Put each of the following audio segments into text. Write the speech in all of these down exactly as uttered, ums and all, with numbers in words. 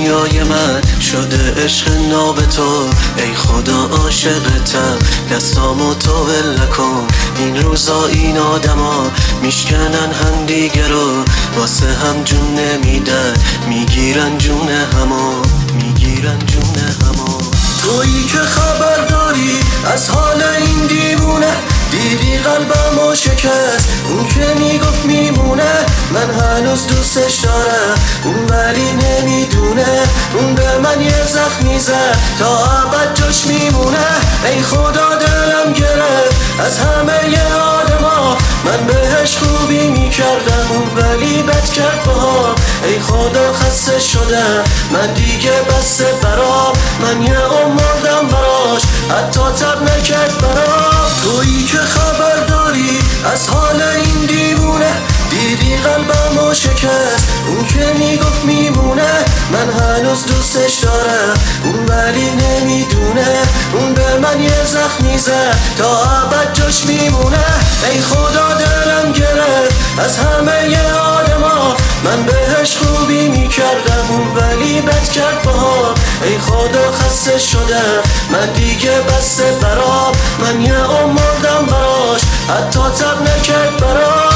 دنیای من شده عشق ناب تو. ای خدا عاشقتم، دستامو تو ول نکن. این روزا این آدما میشکنن هم دیگه رو، واسه هم جون نمیدن، میگیرن جون همو، میگیرن جون همو. تویی که خبر داری از حال این دیوونه، دیدی قلبمو شکست اون که میگفت میمونه. من هنوز دوستش دارم اون ولی نمیدونه، اون به من یه زخمی زد تا ابد جاش میمونه. ای خدا دلم گرفت از همه ی آدما، من بهش خوبی میکردم اون ولی بد کرد باها. ای خدا خسته شدم من دیگه بسته برام، من یه عمردم براش حتی تب نکرد برام. تویی که خبر داری از حال این دیوونه، دیدی قلبمو شکست اون که میگفت میمونه. من هنوز دوستش دارم اون ولی نمیدونه، اون به من یه زخمی زد تا ابد جاش میمونه. ای خدا دلم گرفت از همه ی آدما، من بهش خوبی میکردم اون ولی بد کرد باها. ای خدا خسته شدم من دیگه بسته برام، من یه عمردم براش حتی تب نکرد برام.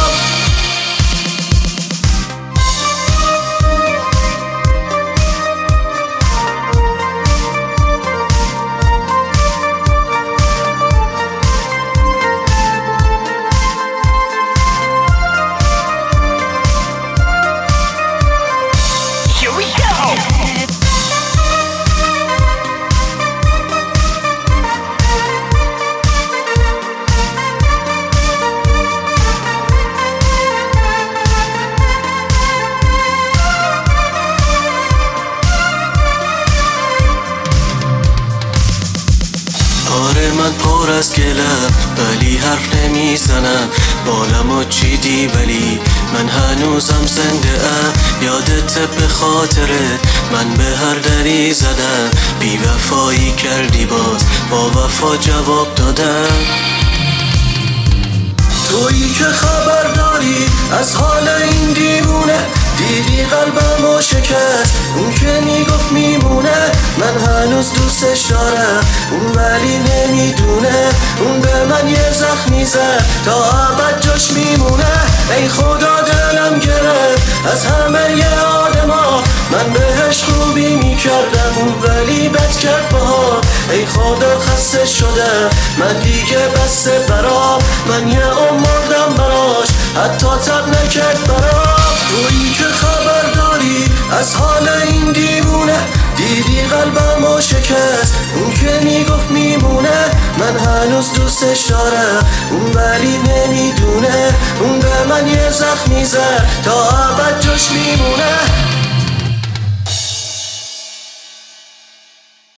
آره من پر از گلم ولی حرف نمیزنم، بالمو چیدی ولی من هنوزم زنده ام. یادت به خاطرت من به هر دری زدم، بی وفایی کردی باز با وفا جواب دادم. تویی که خبر داری از حال این دیوونه، دیدی قلبمو شکست اون که میگفت میمونه. من هنوز دوستش دارم اون ولی نمیدونه، اون به من یه زخمی زد تا ابد جاش میمونه. ای خدا دلم گرفت از همه ی آدما، من بهش خوبی میکردم اون ولی بد کرد باها. ای خدا خسته شدم من دیگه بسته برام، من یه عمردم براش حتی تب نکرد برام. تویی که خبر داری از حال این دیوونه، دیدی قلبمو شکست اون که میگفت میمونه. من هنوز دوستش دارم اون ولی نمیدونه، اون به من یه زخمی زد تا ابد جاش میمونه.